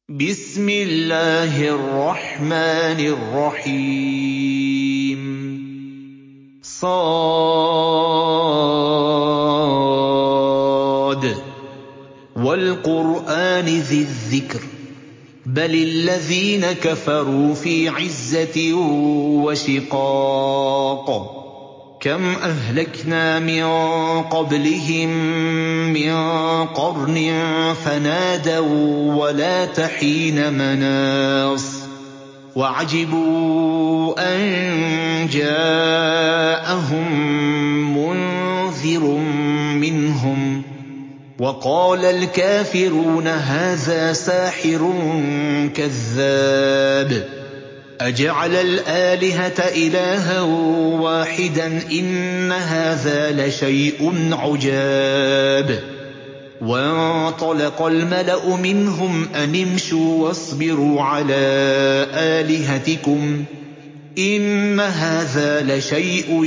بسم الله الرحمن الرحيم صاد والقرآن ذي الذكر بل الذين كفروا في عزة وشقاق كم أهلكنا من قبلهم من قرن فنادوا ولا تحين مناص وعجبوا أن جاءهم منذر منهم وقال الكافرون هذا ساحر كذاب أجعل الآلهة إلها واحدا إن هذا لشيء عجاب وانطلق الملأ منهم أن امشوا واصبروا على آلهتكم إن هذا لشيء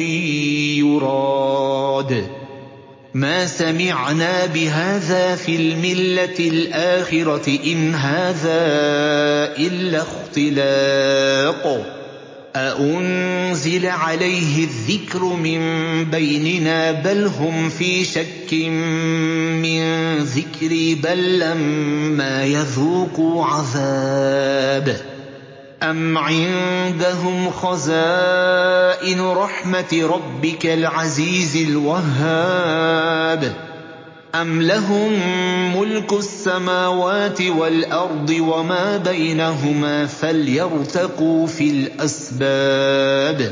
يراد ما سمعنا بهذا في الملة الآخرة إن هذا إلا اختلاق أأنزل عليه الذكر من بيننا بل هم في شك من ذكري بل لما يذوقوا عذاب أم عندهم خزائن رحمة ربك العزيز الوهاب أم لهم ملك السماوات والأرض وما بينهما فليرتقوا في الأسباب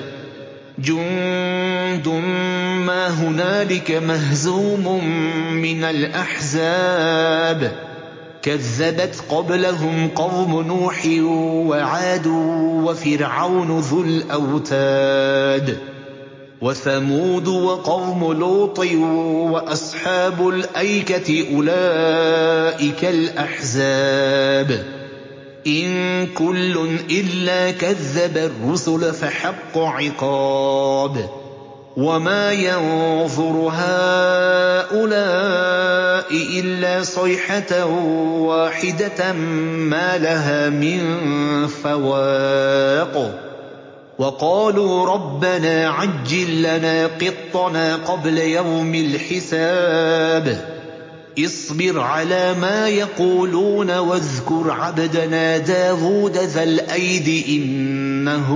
جند ما هنالك مهزوم من الأحزاب كذبت قبلهم قوم نوح وعاد وفرعون ذو الأوتاد وثمود وقوم لوط وأصحاب الأيكة أولئك الأحزاب إن كل إلا كذب الرسل فحق عقاب وما ينظر هؤلاء إلا صيحة واحدة ما لها من فواق وقالوا ربنا عجل لنا قطنا قبل يوم الحساب اصبر على ما يقولون واذكر عبدنا داود ذا الأيد إنه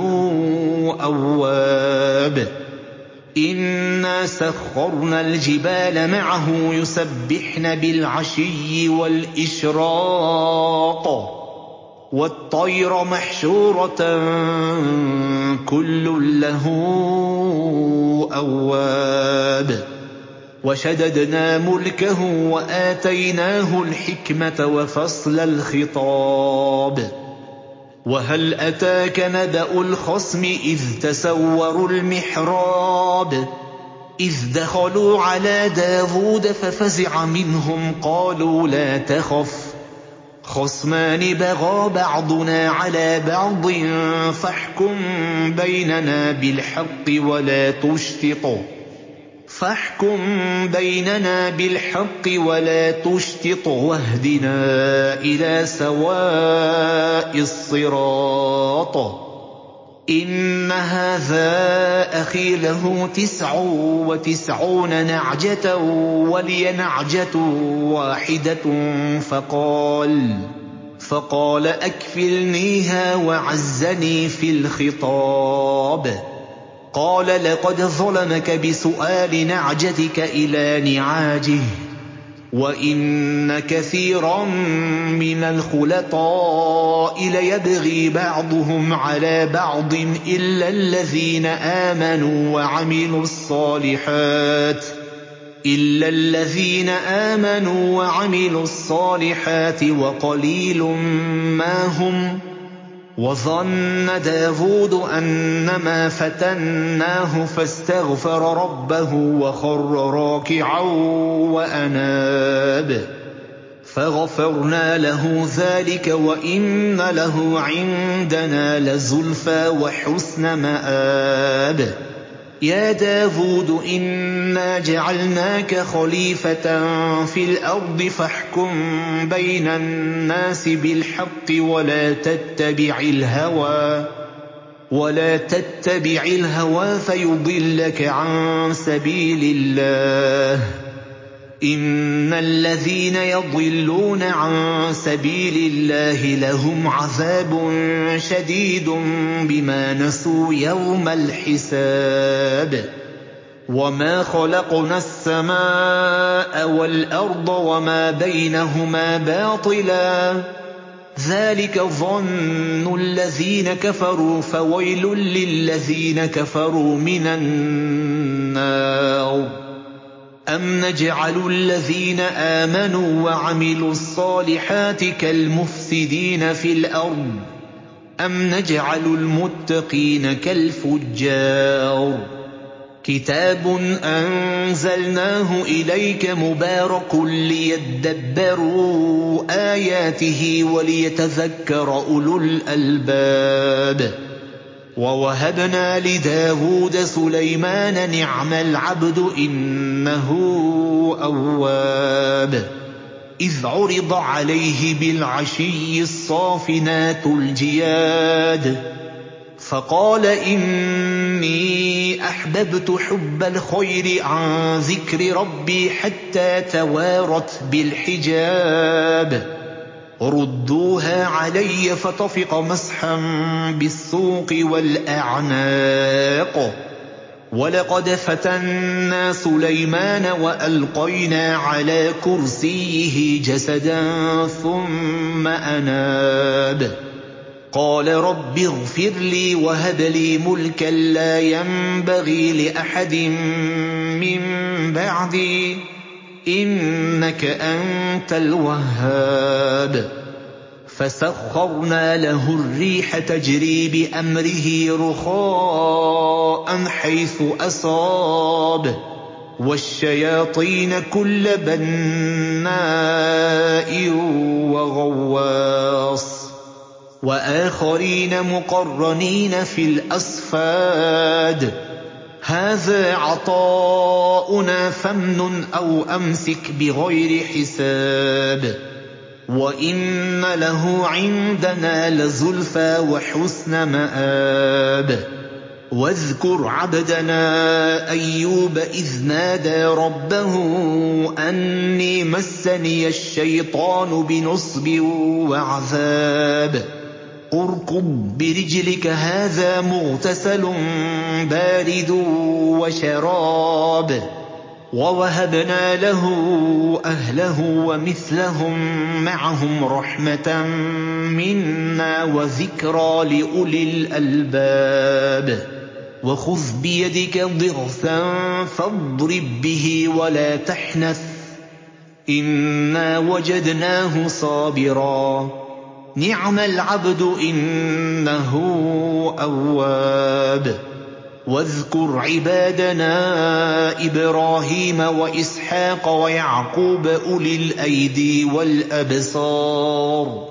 أواب إنا سخرنا الجبال معه يسبحن بالعشي والإشراق والطير محشورة كل له أواب وشددنا ملكه وآتيناه الحكمة وفصل الخطاب وهل أتاك نبأ الخصم إذ تسوروا المحراب إذ دخلوا على داود ففزع منهم قالوا لا تخف خصمان بغى بعضنا على بعض فاحكم بيننا بالحق ولا تشطط واهدنا إلى سواء الصراط إن هذا أخي له 99 نعجة ولي نعجة واحدة فقال أكفلنيها وعزني في الخطاب قال لقد ظلمك بسؤال نعجتك إلى نعاجه وإن كثيرا من الخلطاء ليبغي بعضهم على بعض إلا الذين آمنوا وعملوا الصالحات وقليل ما هم وظن داود أنما فتناه فاستغفر ربه وخر راكعا وأناب فغفرنا له ذلك وإن له عندنا لزلفى وحسن مآب يَا دَاوُودُ إِنَّا جَعَلْنَاكَ خَلِيفَةً فِي الْأَرْضِ فَاحْكُم بَيْنَ النَّاسِ بِالْحَقِّ وَلَا تَتَّبِعِ الْهَوَىٰ فَيُضِلَّكَ عَن سَبِيلِ اللَّهِ ۚ إِنَّ الَّذِينَ يَضِلُّونَ عَن سَبِيلِ اللَّهِ لَهُمْ عَذَابٌ شَدِيدٌ بِمَا نَسُوا يَوْمَ الْحِسَابِ وَمَا خَلَقْنَا السَّمَاءَ وَالْأَرْضَ وَمَا بَيْنَهُمَا بَاطِلًا ۚ ذَٰلِكَ ظَنُّ الَّذِينَ كَفَرُوا ۚ فَوَيْلٌ لِّلَّذِينَ كَفَرُوا مِنَ النَّارِ أَمْ نَجْعَلُ الَّذِينَ آمَنُوا وَعَمِلُوا الصَّالِحَاتِ كَالْمُفْسِدِينَ فِي الْأَرْضِ أَمْ نَجْعَلُ الْمُتَّقِينَ كَالْفُجَّارِ كِتَابٌ أَنزَلْنَاهُ إِلَيْكَ مُبَارَكٌ لِّيَدَّبَّرُوا آيَاتِهِ وَلِيَتَذَكَّرَ أُولُو الْأَلْبَابِ وَوَهَبْنَا لِدَاوُودَ سُلَيْمَانَ نِعْمَ الْعَبْدُ إِنَّهُ أَوَّابٌ إِذْ عُرِضَ عَلَيْهِ بِالْعَشِيِّ الصَّافِنَاتُ الْجِيَادُ فَقَالَ إِنِّي أَحْبَبْتُ حُبَّ الْخَيْرِ عَن ذِكْرِ رَبِّي حَتَّىٰ تَوَارَتْ بِالْحِجَابِ رُدُّوهَا عَلَيَّ فَطَفِقَ مَسْحًا بِالسُّوقِ وَالْأَعْنَاقِ وَلَقَدْ فَتَنَّا سُلَيْمَانَ وَأَلْقَيْنَا عَلَىٰ كُرْسِيِّهِ جَسَدًا ثُمَّ أَنَابَ قَالَ رَبِّ اغْفِرْ لِي وَهَبْ لِي مُلْكًا لَّا يَنبَغِي لِأَحَدٍ مِّن بَعْدِي ۖ إِنَّكَ أَنتَ الْوَهَّابُ فَسَخَّرْنَا لَهُ الرِّيحَ تَجْرِي بِأَمْرِهِ رُخَاءً حَيْثُ أَصَابَ وَالشَّيَاطِينَ كُلَّ بَنَّاءٍ وَغَوَّاصٍ وَآخَرِينَ مُقَرَّنِينَ فِي الْأَصْفَادِ هَٰذَا عَطَاؤُنَا فَامْنُنْ أَوْ أَمْسِكْ بِغَيْرِ حِسَابٍ وَإِنَّ لَهُ عِندَنَا لَزُلْفَىٰ وَحُسْنَ مَآبٍ وَاذْكُرْ عَبْدَنَا أَيُّوبَ إِذْ نَادَىٰ رَبَّهُ أَنِّي مَسَّنِيَ الشَّيْطَانُ بِنُصْبٍ وَعَذَابٍ ارْكُضْ بِرِجْلِكَ هَٰذَا مُغْتَسَلٌ بَارِدٌ وَشَرَابٌ وَوَهَبْنَا لَهُ أَهْلَهُ وَمِثْلَهُم مَّعَهُمْ رَحْمَةً مِّنَّا وَذِكْرَىٰ لِأُولِي الْأَلْبَابِ وَخُذْ بِيَدِكَ ضِغْثًا فَاضْرِب بِّهِ وَلَا تَحْنَثْ ۗ إِنَّا وَجَدْنَاهُ صَابِرًا نِّعْمَ الْعَبْدُ إِنَّهُ أَوَّابٌ وَاذْكُرْ عِبَادَنَا إِبْرَاهِيمَ وَإِسْحَاقَ وَيَعْقُوبَ أُولِي الْأَيْدِي وَالْأَبْصَارِ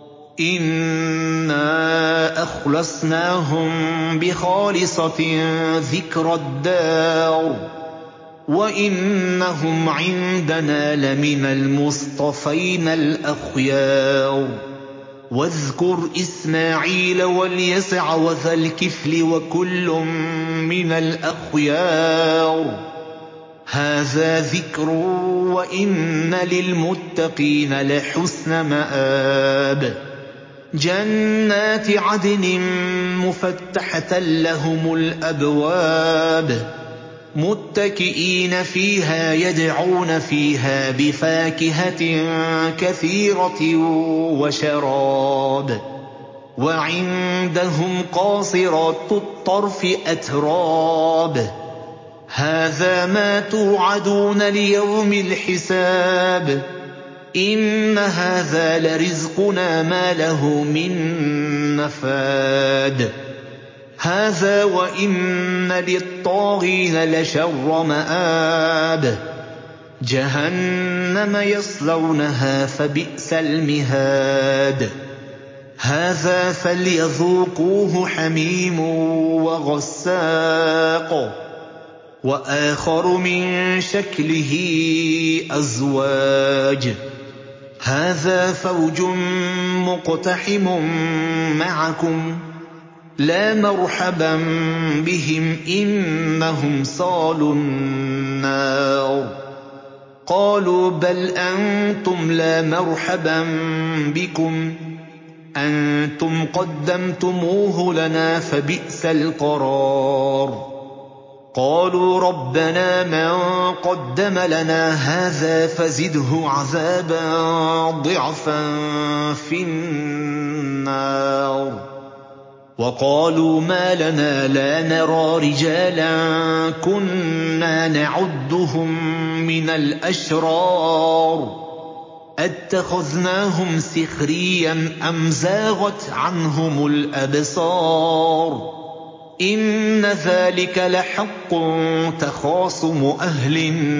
إِنَّا أَخْلَصْنَاهُم بِخَالِصَةٍ ذِكْرَى الدَّارِ وَإِنَّهُمْ عِندَنَا لَمِنَ الْمُصْطَفَيْنَ الْأَخْيَارِ وَاذْكُرْ إِسْمَاعِيلَ وَالْيَسَعَ وَذَا الْكِفْلِ وَكُلٌّ مِّنَ الْأَخْيَارِ هَٰذَا ذِكْرٌ وَإِنَّ لِلْمُتَّقِينَ لَحُسْنَ مَآبٍ جَنَّاتِ عَدْنٍ مُّفَتَّحَةً لَّهُمُ الْأَبْوَابُ مُتَّكِئِينَ فِيهَا يَدْعُونَ فِيهَا بِفَاكِهَةٍ كَثِيرَةٍ وَشَرَابٍ وَعِندَهُمْ قَاصِرَاتُ الطَّرْفِ أَتْرَابٌ هَٰذَا مَا تُوعَدُونَ لِيَوْمِ الْحِسَابِ إِنَّ هَٰذَا لَرِزْقُنَا مَا لَهُ مِن نَّفَادٍ هَٰذَا وَإِنَّ لِلطَّاغِينَ لَشَرَّ مَآبٍ جَهَنَّمَ يَصْلَوْنَهَا فَبِئْسَ الْمِهَادُ هَٰذَا فَلْيَذُوقُوهُ حَمِيمٌ وَغَسَّاقٌ وآخر من شكله أزواج هذا فوج مقتحم معكم لا مرحبا بهم إنهم صالوا النار قالوا بل أنتم لا مرحبا بكم أنتم قدمتموه لنا فبئس القرار قالوا ربنا من قدم لنا هذا فزده عذابا ضعفا في النار وقالوا ما لنا لا نرى رجالا كنا نعدهم من الأشرار أتخذناهم سخريا أم زاغت عنهم الأبصار إن ذلك لحق تخاصم أهل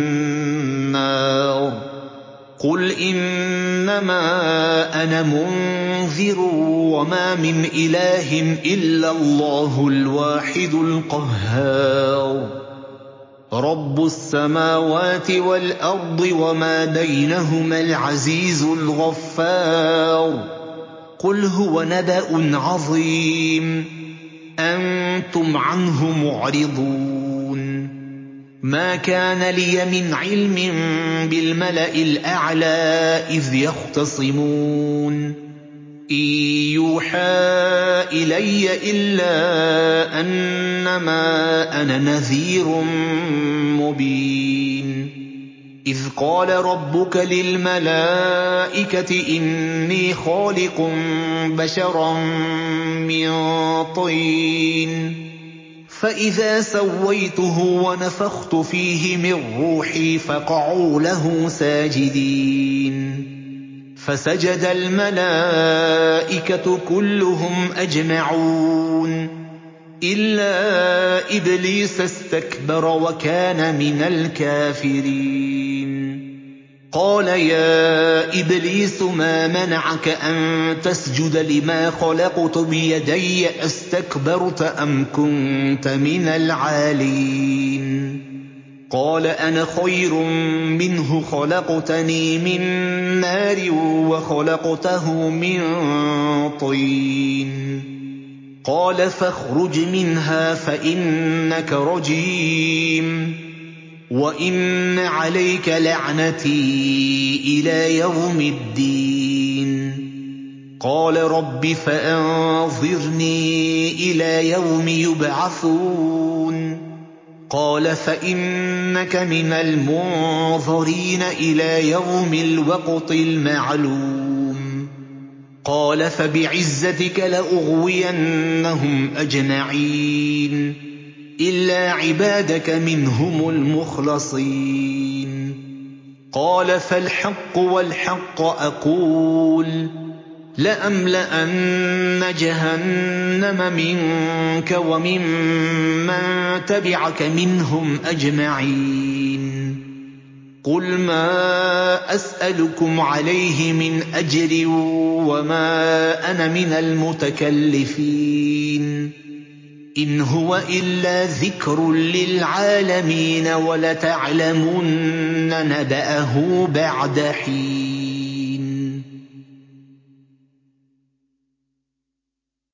النار قل إنما أنا منذر وما من إله إلا الله الواحد القهار رب السماوات والأرض وما بينهما العزيز الغفار قل هو نبأ عظيم أنتم عنه معرضون ما كان لي من علم بالملأ الأعلى إذ يختصمون إن يوحى إلي إلا أنما أنا نذير مبين إذ قال ربك للملائكة إني خالق بشرا من طين فإذا سويته ونفخت فيه من روحي فقعوا له ساجدين فسجد الملائكة كلهم أجمعون إلا إبليس استكبر وكان من الكافرين قال يا إبليس ما منعك أن تسجد لما خلقت بيدي أستكبرت أم كنت من العالين قال أنا خير منه خلقتني من نار وخلقته من طين قال فاخرج منها فإنك رجيم وإن عليك لعنتي إلى يوم الدين قال رب فأنظرني إلى يوم يبعثون قال فإنك من المنظرين إلى يوم الوقت المعلوم قال فبعزتك لأغوينهم أجمعين إلا عبادك منهم المخلصين قال فالحق والحق أقول لأملأن جهنم منك وممن تبعك منهم أجمعين قل ما أسألكم عليه من أجر وما أنا من المتكلفين إن هو إلا ذكر للعالمين ولتعلمن نبأه بعد حين